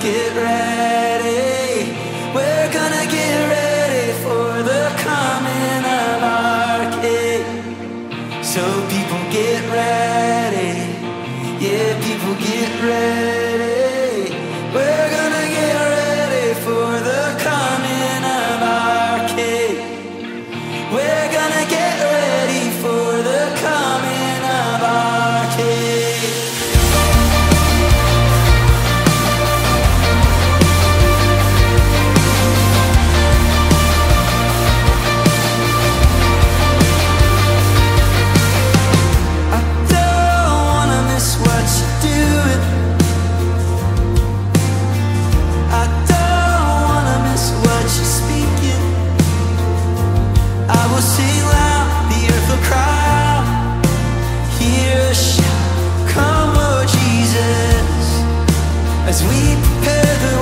get ready. We're gonna get ready for the coming of our King. So people get ready. Yeah, people get ready. We're gonna get ready for the coming of our King. We're gonna get ready for the coming of our King. Sing loud, the earth will cry out. Hear a shout, come Lord Jesus, as we prepare the